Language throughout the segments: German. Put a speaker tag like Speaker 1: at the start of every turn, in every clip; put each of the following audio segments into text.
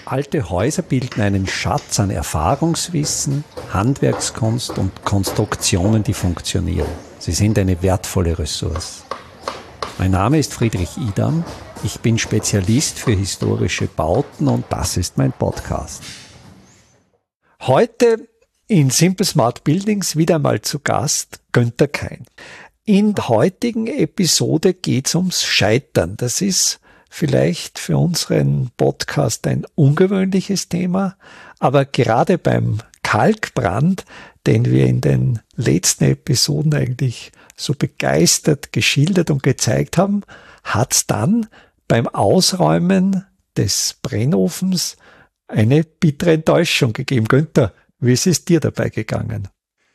Speaker 1: Alte Häuser bilden einen Schatz an Erfahrungswissen, Handwerkskunst und Konstruktionen, die funktionieren. Sie sind eine wertvolle Ressource. Mein Name ist Friedrich Idam. Ich bin Spezialist für historische Bauten und das ist mein Podcast. Heute in Simple Smart Buildings wieder mal zu Gast Günther Kein. In der heutigen Episode geht es ums Scheitern. Das ist vielleicht für unseren Podcast ein ungewöhnliches Thema, aber gerade beim Kalkbrand, den wir in den letzten Episoden eigentlich so begeistert geschildert und gezeigt haben, hat es dann beim Ausräumen des Brennofens eine bittere Enttäuschung gegeben. Günther, wie ist es dir dabei gegangen?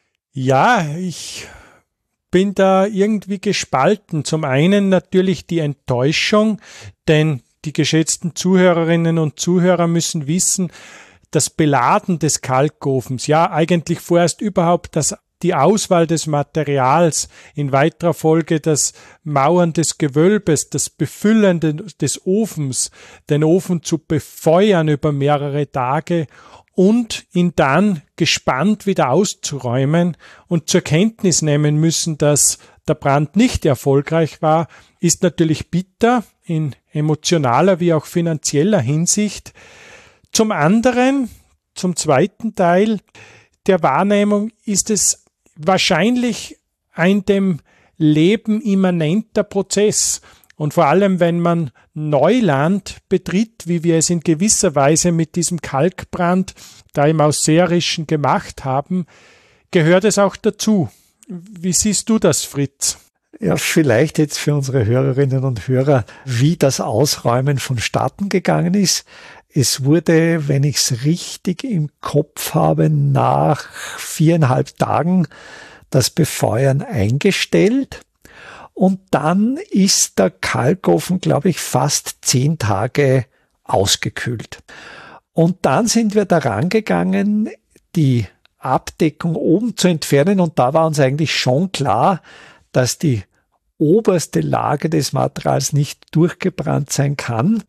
Speaker 2: Ja, ich bin da irgendwie gespalten. Zum einen natürlich die Enttäuschung, denn die geschätzten Zuhörerinnen und Zuhörer müssen wissen, das Beladen des Kalkofens, ja eigentlich vorerst überhaupt die Auswahl des Materials, in weiterer Folge das Mauern des Gewölbes, das Befüllen des Ofens, den Ofen zu befeuern über mehrere Tage und ihn dann gespannt wieder auszuräumen und zur Kenntnis nehmen müssen, dass der Brand nicht erfolgreich war, ist natürlich bitter in emotionaler wie auch finanzieller Hinsicht. Zum anderen, zum zweiten Teil der Wahrnehmung ist es wahrscheinlich ein dem Leben immanenter Prozess. Und vor allem, wenn man Neuland betritt, wie wir es in gewisser Weise mit diesem Kalkbrand da im Ausseerischen gemacht haben, gehört es auch dazu. Wie siehst du das, Fritz?
Speaker 1: Ja, vielleicht jetzt für unsere Hörerinnen und Hörer, wie das Ausräumen vonstatten gegangen ist. Es wurde, wenn ich es richtig im Kopf habe, nach 4,5 Tagen das Befeuern eingestellt. Und dann ist der Kalkofen, glaube ich, fast 10 Tage ausgekühlt. Und dann sind wir daran gegangen, die Abdeckung oben zu entfernen. Und da war uns eigentlich schon klar, dass die oberste Lage des Materials nicht durchgebrannt sein kann.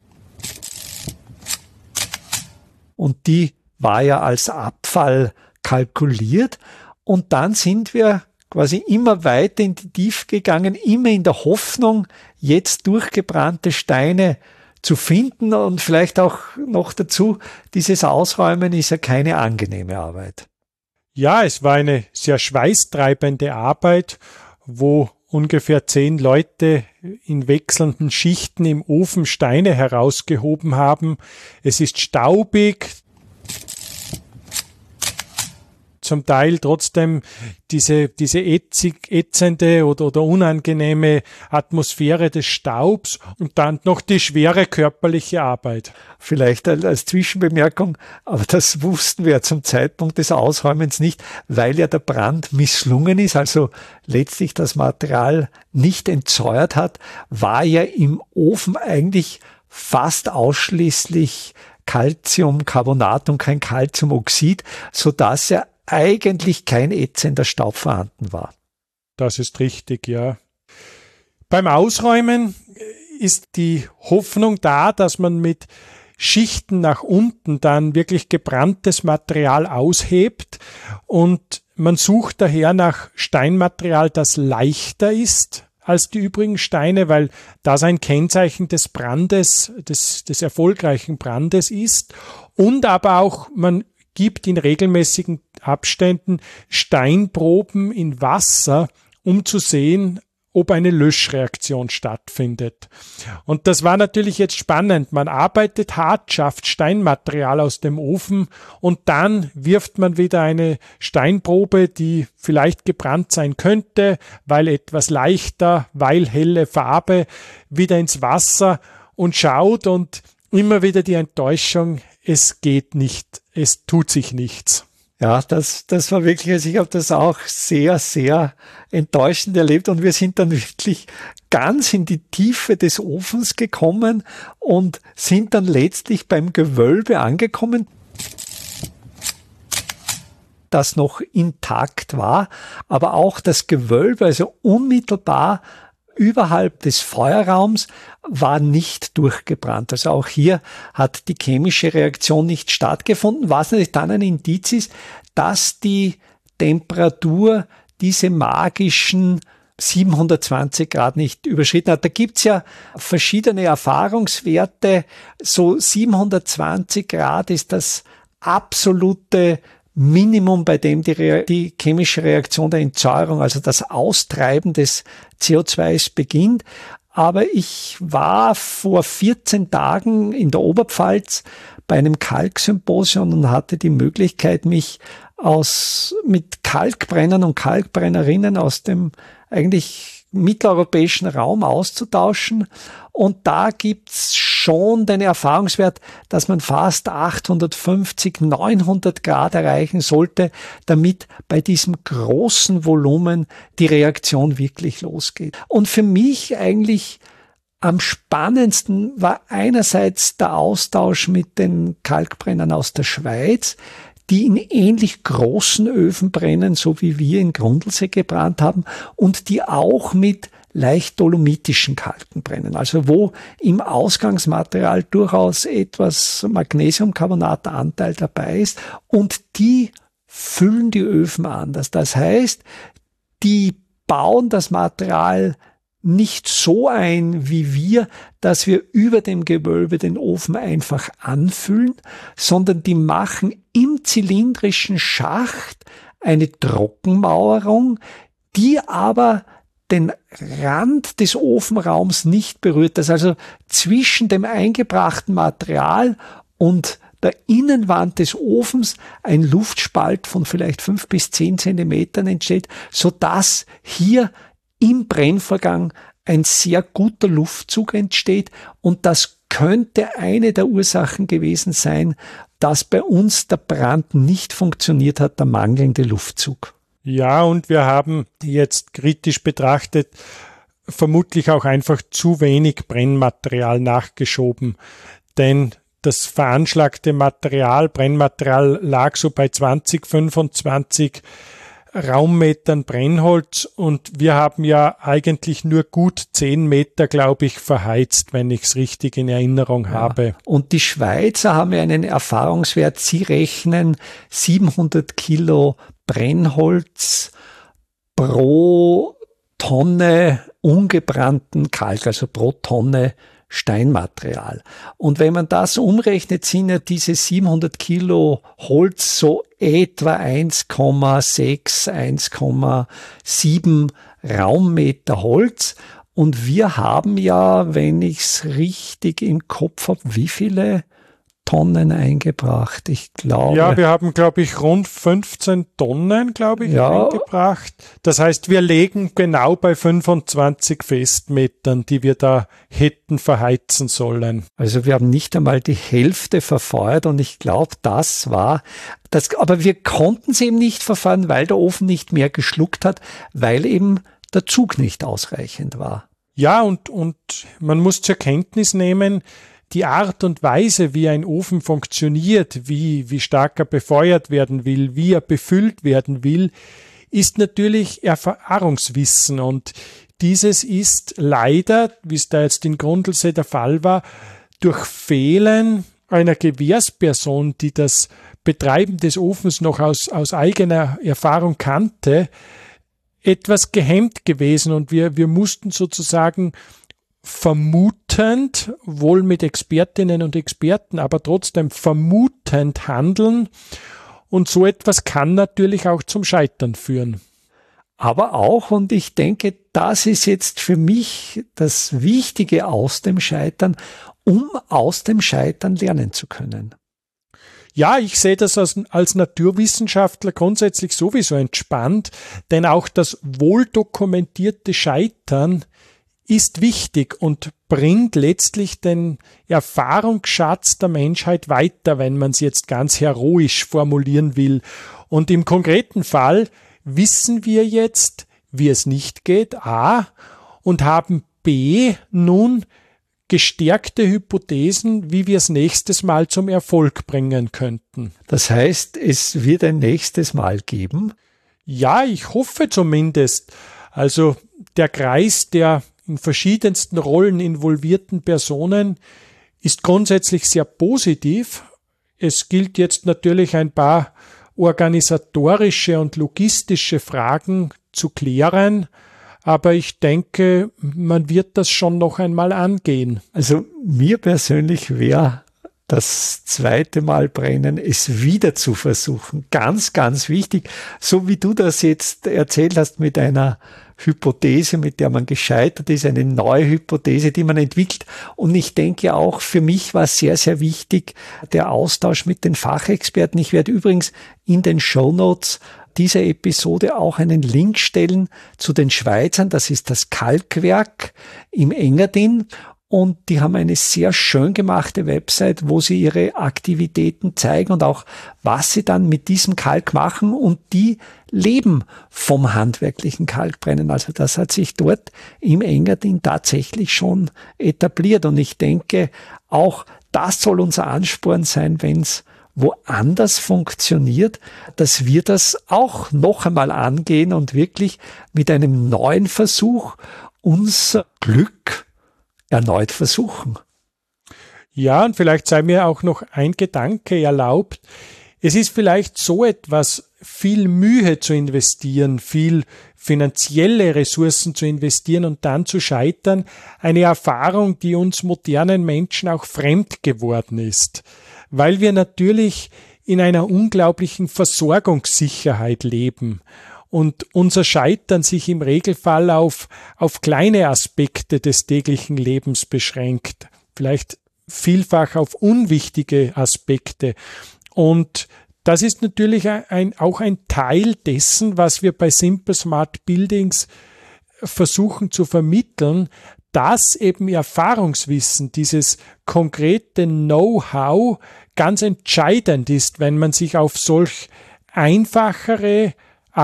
Speaker 1: Und die war ja als Abfall kalkuliert. Und dann sind wir quasi immer weiter in die Tiefe gegangen, immer in der Hoffnung, jetzt durchgebrannte Steine zu finden und vielleicht auch noch dazu, dieses Ausräumen ist ja keine angenehme Arbeit.
Speaker 2: Ja, es war eine sehr schweißtreibende Arbeit, wo ungefähr 10 Leute in wechselnden Schichten im Ofen Steine herausgehoben haben. Es ist staubig, zum Teil trotzdem diese ätzende oder unangenehme Atmosphäre des Staubs und dann noch die schwere körperliche Arbeit.
Speaker 1: Vielleicht als Zwischenbemerkung, aber das wussten wir zum Zeitpunkt des Ausräumens nicht, weil ja der Brand misslungen ist, also letztlich das Material nicht entsäuert hat, war ja im Ofen eigentlich fast ausschließlich Calciumcarbonat und kein Calciumoxid, sodass ja eigentlich kein ätzender Staub vorhanden war.
Speaker 2: Das ist richtig, ja. Beim Ausräumen ist die Hoffnung da, dass man mit Schichten nach unten dann wirklich gebranntes Material aushebt und man sucht daher nach Steinmaterial, das leichter ist als die übrigen Steine, weil das ein Kennzeichen des Brandes, des erfolgreichen Brandes ist und aber auch man gibt in regelmäßigen Abständen Steinproben in Wasser, um zu sehen, ob eine Löschreaktion stattfindet. Und das war natürlich jetzt spannend. Man arbeitet hart, schafft Steinmaterial aus dem Ofen und dann wirft man wieder eine Steinprobe, die vielleicht gebrannt sein könnte, weil etwas leichter, weil helle Farbe, wieder ins Wasser und schaut und immer wieder die Enttäuschung, es geht nicht, es tut sich nichts.
Speaker 1: Ja, das war wirklich, also ich habe das auch sehr, sehr enttäuschend erlebt und wir sind dann wirklich ganz in die Tiefe des Ofens gekommen und sind dann letztlich beim Gewölbe angekommen, das noch intakt war, aber auch das Gewölbe, also unmittelbar überhalb des Feuerraums war nicht durchgebrannt. Also auch hier hat die chemische Reaktion nicht stattgefunden, was natürlich dann ein Indiz ist, dass die Temperatur diese magischen 720 Grad nicht überschritten hat. Da gibt's ja verschiedene Erfahrungswerte. So 720 Grad ist das absolute Minimum, bei dem die chemische Reaktion der Entsäuerung, also das Austreiben des CO2s beginnt. Aber ich war vor 14 Tagen in der Oberpfalz bei einem Kalksymposium und hatte die Möglichkeit, mich mit Kalkbrennern und Kalkbrennerinnen aus dem eigentlich mitteleuropäischen Raum auszutauschen. Und da gibt's schon den Erfahrungswert, dass man fast 850, 900 Grad erreichen sollte, damit bei diesem großen Volumen die Reaktion wirklich losgeht. Und für mich eigentlich am spannendsten war einerseits der Austausch mit den Kalkbrennern aus der Schweiz, die in ähnlich großen Öfen brennen, so wie wir in Grundlsee gebrannt haben, und die auch mit leicht dolomitischen Kalken brennen, also wo im Ausgangsmaterial durchaus etwas Magnesiumcarbonatanteil dabei ist, und die füllen die Öfen anders. Das heißt, die bauen das Material nicht so ein wie wir, dass wir über dem Gewölbe den Ofen einfach anfüllen, sondern die machen im zylindrischen Schacht eine Trockenmauerung, die aber den Rand des Ofenraums nicht berührt. Das also zwischen dem eingebrachten Material und der Innenwand des Ofens ein Luftspalt von vielleicht 5 bis 10 Zentimetern entsteht, sodass hier im Brennvorgang ein sehr guter Luftzug entsteht, und das könnte eine der Ursachen gewesen sein, dass bei uns der Brand nicht funktioniert hat, der mangelnde Luftzug.
Speaker 2: Ja, und wir haben jetzt kritisch betrachtet vermutlich auch einfach zu wenig Brennmaterial nachgeschoben, denn das veranschlagte Brennmaterial lag so bei 20, 25 Raummetern Brennholz, und wir haben ja eigentlich nur gut 10 Meter, glaube ich, verheizt, wenn ich es richtig in Erinnerung habe.
Speaker 1: Und die Schweizer haben ja einen Erfahrungswert, sie rechnen 700 Kilo Brennholz pro Tonne ungebrannten Kalk, also pro Tonne Steinmaterial. Und wenn man das umrechnet, sind ja diese 700 Kilo Holz so etwa 1,6, 1,7 Raummeter Holz. Und wir haben ja, wenn ich es richtig im Kopf habe, wie viele Tonnen eingebracht? Ich glaube.
Speaker 2: Ja, wir haben, glaube ich, rund 15 Tonnen, eingebracht. Das heißt, wir legen genau bei 25 Festmetern, die wir da hätten verheizen sollen.
Speaker 1: Also wir haben nicht einmal die Hälfte verfeuert, und ich glaube, das war das. Aber wir konnten es eben nicht verfeuern, weil der Ofen nicht mehr geschluckt hat, weil eben der Zug nicht ausreichend war.
Speaker 2: Ja, und man muss zur Kenntnis nehmen, die Art und Weise, wie ein Ofen funktioniert, wie stark er befeuert werden will, wie er befüllt werden will, ist natürlich Erfahrungswissen, und dieses ist leider, wie es da jetzt in Grundlsee der Fall war, durch Fehlen einer Gewährsperson, die das Betreiben des Ofens noch aus eigener Erfahrung kannte, etwas gehemmt gewesen, und wir mussten sozusagen vermutend, wohl mit Expertinnen und Experten, aber trotzdem vermutend handeln, und so etwas kann natürlich auch zum Scheitern führen.
Speaker 1: Aber auch, und ich denke, das ist jetzt für mich das Wichtige aus dem Scheitern, um aus dem Scheitern lernen zu können.
Speaker 2: Ja, ich sehe das als Naturwissenschaftler grundsätzlich sowieso entspannt, denn auch das wohldokumentierte Scheitern ist wichtig und bringt letztlich den Erfahrungsschatz der Menschheit weiter, wenn man es jetzt ganz heroisch formulieren will. Und im konkreten Fall wissen wir jetzt, wie es nicht geht, A, und haben B, nun gestärkte Hypothesen, wie wir es nächstes Mal zum Erfolg bringen könnten.
Speaker 1: Das heißt, es wird ein nächstes Mal geben?
Speaker 2: Ja, ich hoffe zumindest. Also der Kreis der in verschiedensten Rollen involvierten Personen ist grundsätzlich sehr positiv. Es gilt jetzt natürlich ein paar organisatorische und logistische Fragen zu klären, aber ich denke, man wird das schon noch einmal angehen.
Speaker 1: Also mir persönlich wäre das zweite Mal brennen, es wieder zu versuchen. Ganz, ganz wichtig. So wie du das jetzt erzählt hast mit einer Hypothese, mit der man gescheitert ist, eine neue Hypothese, die man entwickelt. Und ich denke auch, für mich war sehr, sehr wichtig der Austausch mit den Fachexperten. Ich werde übrigens in den Shownotes dieser Episode auch einen Link stellen zu den Schweizern. Das ist das Kalkwerk im Engadin. Und die haben eine sehr schön gemachte Website, wo sie ihre Aktivitäten zeigen und auch, was sie dann mit diesem Kalk machen. Und die leben vom handwerklichen Kalkbrennen. Also das hat sich dort im Engadin tatsächlich schon etabliert. Und ich denke, auch das soll unser Ansporn sein, wenn es woanders funktioniert, dass wir das auch noch einmal angehen und wirklich mit einem neuen Versuch unser Glück erneut versuchen.
Speaker 2: Ja, und vielleicht sei mir auch noch ein Gedanke erlaubt. Es ist vielleicht so etwas, viel Mühe zu investieren, viel finanzielle Ressourcen zu investieren und dann zu scheitern, eine Erfahrung, die uns modernen Menschen auch fremd geworden ist, weil wir natürlich in einer unglaublichen Versorgungssicherheit leben. Und unser Scheitern sich im Regelfall auf kleine Aspekte des täglichen Lebens beschränkt, vielleicht vielfach auf unwichtige Aspekte. Und das ist natürlich auch ein Teil dessen, was wir bei Simple Smart Buildings versuchen zu vermitteln, dass eben Erfahrungswissen, dieses konkrete Know-how ganz entscheidend ist, wenn man sich auf solch einfachere,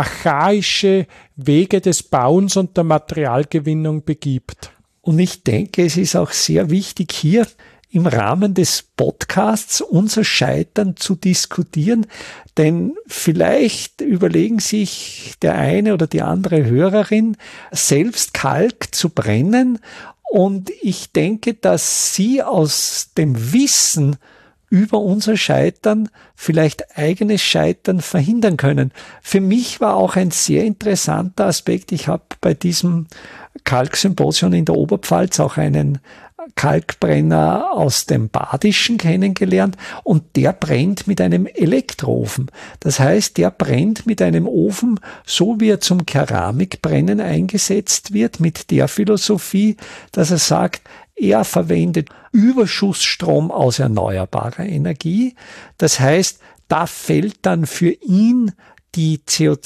Speaker 2: archaische Wege des Bauens und der Materialgewinnung begibt.
Speaker 1: Und ich denke, es ist auch sehr wichtig, hier im Rahmen des Podcasts unser Scheitern zu diskutieren, denn vielleicht überlegen sich der eine oder die andere Hörerin, selbst Kalk zu brennen, und ich denke, dass Sie aus dem Wissen über unser Scheitern vielleicht eigenes Scheitern verhindern können. Für mich war auch ein sehr interessanter Aspekt, ich habe bei diesem Kalksymposion in der Oberpfalz auch einen Kalkbrenner aus dem Badischen kennengelernt, und der brennt mit einem Elektroofen. Das heißt, der brennt mit einem Ofen, so wie er zum Keramikbrennen eingesetzt wird, mit der Philosophie, dass er sagt, er verwendet Überschussstrom aus erneuerbarer Energie. Das heißt, da fällt dann für ihn die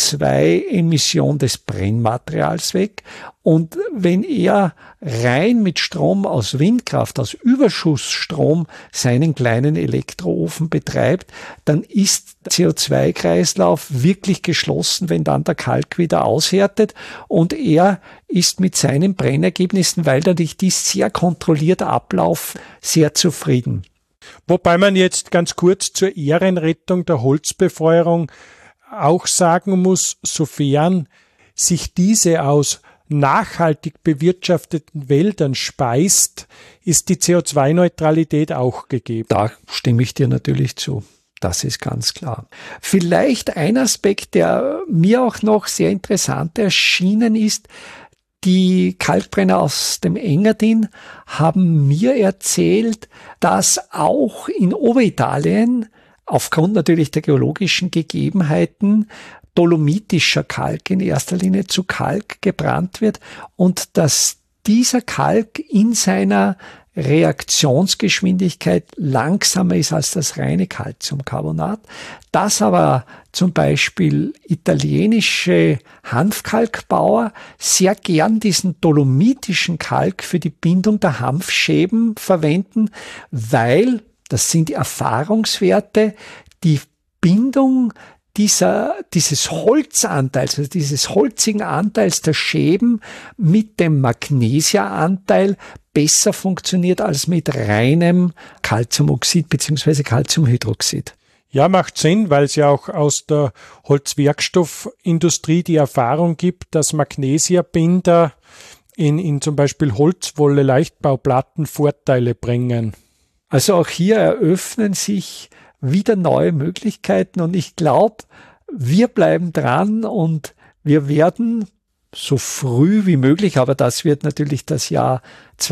Speaker 1: CO2-Emission des Brennmaterials weg. Und wenn er rein mit Strom aus Windkraft, aus Überschussstrom seinen kleinen Elektroofen betreibt, dann ist der CO2-Kreislauf wirklich geschlossen, wenn dann der Kalk wieder aushärtet, und er ist mit seinen Brennergebnissen, weil dadurch die sehr kontrolliert ablaufen, sehr zufrieden.
Speaker 2: Wobei man jetzt ganz kurz zur Ehrenrettung der Holzbefeuerung auch sagen muss, sofern sich diese aus nachhaltig bewirtschafteten Wäldern speist, ist die CO2-Neutralität auch gegeben.
Speaker 1: Da stimme ich dir natürlich zu. Das ist ganz klar. Vielleicht ein Aspekt, der mir auch noch sehr interessant erschienen ist: Die Kalkbrenner aus dem Engadin haben mir erzählt, dass auch in Oberitalien aufgrund natürlich der geologischen Gegebenheiten dolomitischer Kalk in erster Linie zu Kalk gebrannt wird, und dass dieser Kalk in seiner Reaktionsgeschwindigkeit langsamer ist als das reine Calciumcarbonat, dass aber zum Beispiel italienische Hanfkalkbauer sehr gern diesen dolomitischen Kalk für die Bindung der Hanfscheiben verwenden, weil, das sind Erfahrungswerte, die Bindung dieses Holzanteils, also dieses holzigen Anteils der Scheiben mit dem Magnesianteil besser funktioniert als mit reinem Calciumoxid bzw. Calciumhydroxid.
Speaker 2: Ja, macht Sinn, weil es ja auch aus der Holzwerkstoffindustrie die Erfahrung gibt, dass Magnesiabinder in zum Beispiel Holzwolle, Leichtbauplatten Vorteile bringen.
Speaker 1: Also auch hier eröffnen sich wieder neue Möglichkeiten und ich glaube, wir bleiben dran und wir werden so früh wie möglich, aber das wird natürlich das Jahr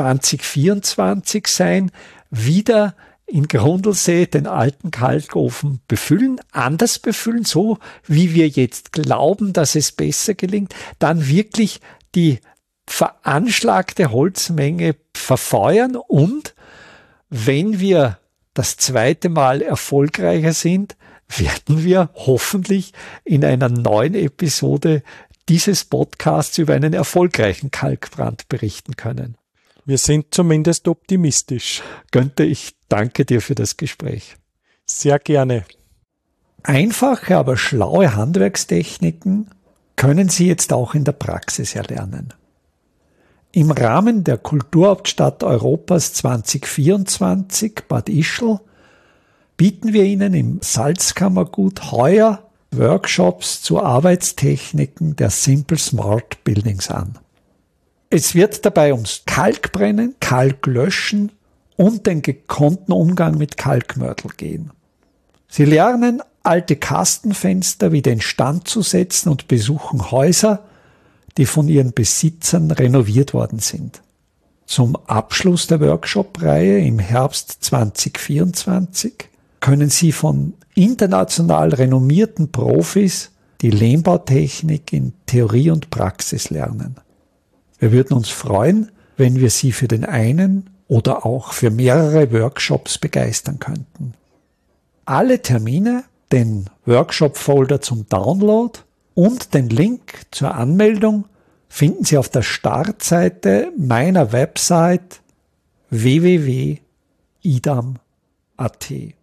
Speaker 1: 2024 sein, wieder in Grundlsee den alten Kalkofen befüllen, anders befüllen, so wie wir jetzt glauben, dass es besser gelingt, dann wirklich die veranschlagte Holzmenge verfeuern und wenn wir das zweite Mal erfolgreicher sind, werden wir hoffentlich in einer neuen Episode dieses Podcasts über einen erfolgreichen Kalkbrand berichten können.
Speaker 2: Wir sind zumindest optimistisch.
Speaker 1: Günther, ich danke dir für das Gespräch.
Speaker 2: Sehr gerne.
Speaker 1: Einfache, aber schlaue Handwerkstechniken können Sie jetzt auch in der Praxis erlernen. Im Rahmen der Kulturhauptstadt Europas 2024 Bad Ischl bieten wir Ihnen im Salzkammergut heuer Workshops zu Arbeitstechniken der Simple Smart Buildings an. Es wird dabei ums Kalkbrennen, Kalklöschen und den gekonnten Umgang mit Kalkmörtel gehen. Sie lernen, alte Kastenfenster wieder instand zu setzen und besuchen Häuser, die von ihren Besitzern renoviert worden sind. Zum Abschluss der Workshop-Reihe im Herbst 2024 können Sie von international renommierten Profis die Lehmbautechnik in Theorie und Praxis lernen. Wir würden uns freuen, wenn wir Sie für den einen oder auch für mehrere Workshops begeistern könnten. Alle Termine, den Workshop-Folder zum Download und den Link zur Anmeldung finden Sie auf der Startseite meiner Website www.idam.at.